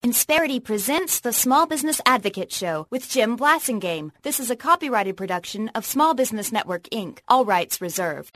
Insperity presents the Small Business Advocate Show with Jim Blasingame. This is a copyrighted production of Small Business Network, Inc. All rights reserved.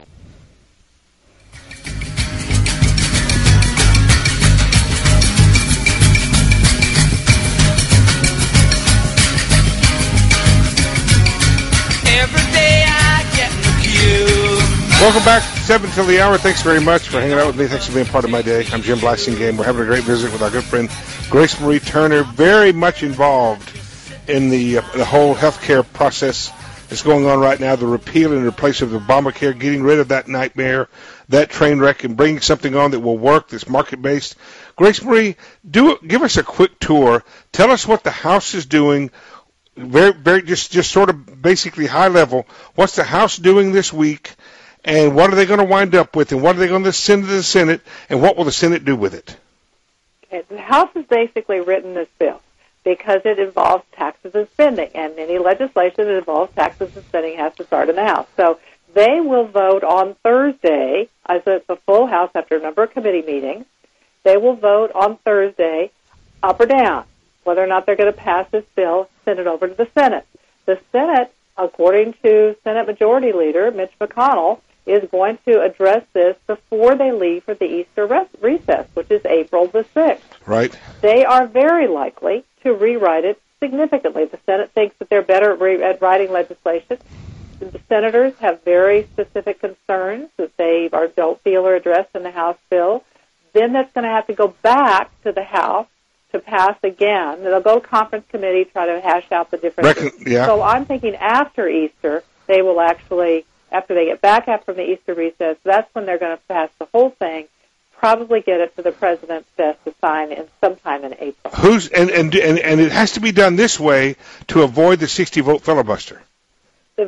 Every day I get with you. Welcome back, 7 till the hour. Thanks very much for hanging out with me. Thanks for being part of my day. I'm Jim Blasingame. We're having a great visit with our good friend Grace Marie Turner, very much involved in the whole healthcare process that's going on right now, the repeal and replace of Obamacare, getting rid of that nightmare, that train wreck, and bringing something on that will work, that's market-based. Grace Marie, give us a quick tour. Tell us what the House is doing. Very, just sort of basically high level. What's the House doing this week, and what are they going to wind up with, and what are they going to send to the Senate, and what will the Senate do with it? Okay, the House has basically written this bill because it involves taxes and spending, and any legislation that involves taxes and spending has to start in the House. So they will vote on Thursday, as it's a full House after a number of committee meetings. They will vote on Thursday up or down whether or not they're going to pass this bill, send it over to the Senate. The Senate, according to Senate Majority Leader Mitch McConnell, is going to address this before they leave for the Easter recess, which is April the 6th. Right. They are very likely to rewrite it significantly. The Senate thinks that they're better at writing legislation. The senators have very specific concerns that they don't feel are addressed in the House bill. Then that's going to have to go back to the House to pass again. They'll go to conference committee, try to hash out the differences. So I'm thinking after Easter, they will actually, after they get back from the Easter recess, that's when they're going to pass the whole thing, probably get it to the president's desk to sign in sometime in April. And it has to be done this way to avoid the 60-vote filibuster. They're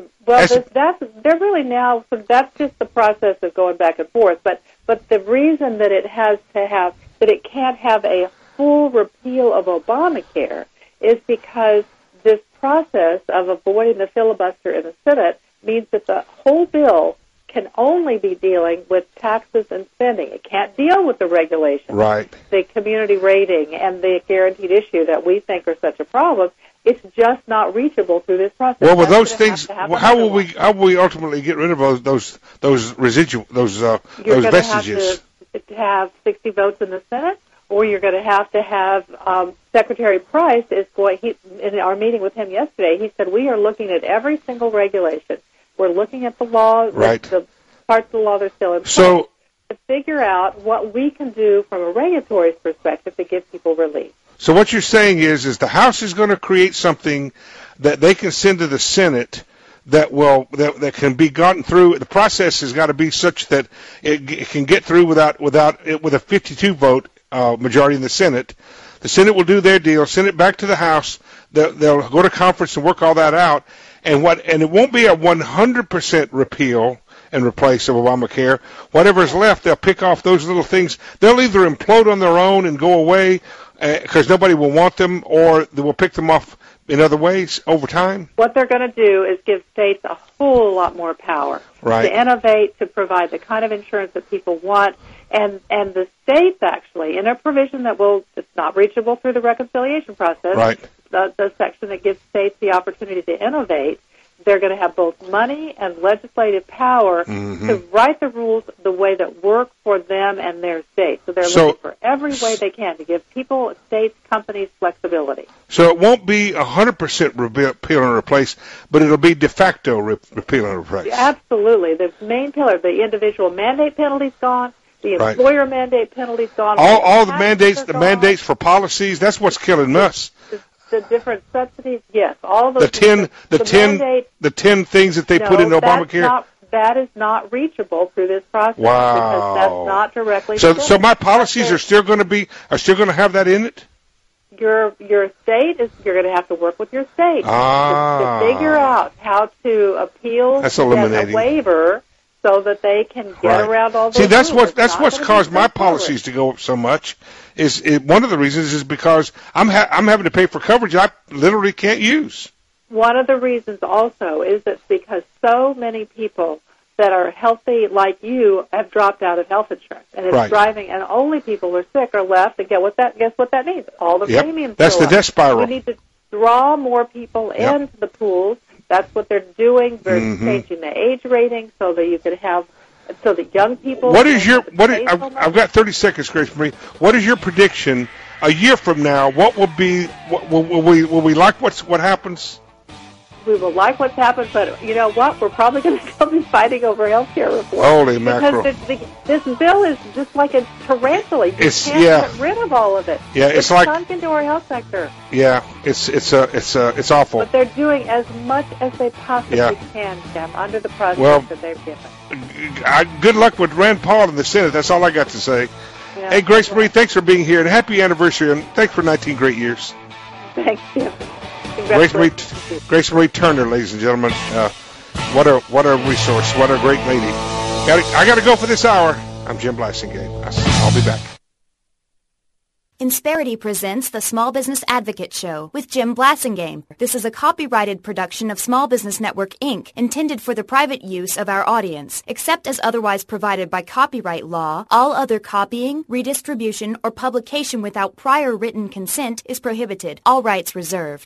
really now. So that's just the process of going back and forth. But the reason that it has to have that it can't have a full repeal of Obamacare is because this process of avoiding the filibuster in the Senate means that the whole bill can only be dealing with taxes and spending. It can't deal with the regulations, right, the community rating, and the guaranteed issue that we think are such a problem. It's just not reachable through this process. Well, with those things, how will we ultimately get rid of those vestiges? You're going to have 60 votes in the Senate, or you're going to have Secretary Price in our meeting with him yesterday, he said, we are looking at every single regulation. We're looking at the law, right, the parts of the law that are still in place, to figure out what we can do from a regulatory perspective to give people relief. So what you're saying is the House is going to create something that they can send to the Senate that can be gotten through. The process has got to be such that it can get through with a 52 vote majority in the Senate. The Senate will do their deal, send it back to the House. They'll go to conference and work all that out, and it won't be a 100% repeal and replace of Obamacare. Whatever's left, they'll pick off those little things. They'll either implode on their own and go away because nobody will want them, or they will pick them off in other ways over time. What they're going to do is give states a whole lot more power to innovate, to provide the kind of insurance that people want. And the states actually, in a provision that it's not reachable through the reconciliation process, right, the section that gives states the opportunity to innovate, they're going to have both money and legislative power to write the rules the way that work for them and their state. So they're looking for every way they can to give people, states, companies flexibility. So it won't be 100% repeal and replace, but it'll be de facto repeal and replace. Absolutely. The main pillar, the individual mandate penalty's gone. The employer mandate penalty's gone. All the mandates for policies, that's what's killing us. The different subsidies, yes, all of those. The 10 things that they put in Obamacare. That is not reachable through this process because that's not directly. So my policies are still going to have that in it. Your state is. You're going to have to work with your state to figure out how to appeal a waiver so that they can get around all those. See, that's what's caused my policies to go up so much. One of the reasons is because I'm having to pay for coverage I literally can't use. One of the reasons also is that because so many people that are healthy like you have dropped out of health insurance, and it's Right. driving, and only people who are sick are left. And guess what that means? All the Yep. premiums. That's go the up. death spiral. We need to draw more people Yep. into the pools. That's what they're doing. They're Mhm. changing the age rating so that you could have, so that young people. What is your can what is, pay so much. I've got 30 seconds, Grace Marie. What is your prediction a year from now? What will be? Will we like what happens? We will like what's happened, but you know what? We're probably going to still be fighting over health care reform. Holy mackerel! Because this bill is just like a tarantula. You It's- can't yeah. get rid of all of it. Yeah, it's like- sunk into our health sector. Yeah, it's awful. But they're doing as much as they possibly Yeah. can, Jim, under the project Well, that they've given. Good luck with Rand Paul in the Senate. That's all I got to say. Yeah. Hey, Grace Marie, thanks for being here, and happy anniversary, and thanks for 19 great years. Thanks, Jim. Grace Marie Turner, ladies and gentlemen. What a resource. What a great lady. I got to go for this hour. I'm Jim Blasingame. I'll be back. Insperity presents the Small Business Advocate Show with Jim Blasingame. This is a copyrighted production of Small Business Network, Inc., intended for the private use of our audience. Except as otherwise provided by copyright law, all other copying, redistribution, or publication without prior written consent is prohibited. All rights reserved.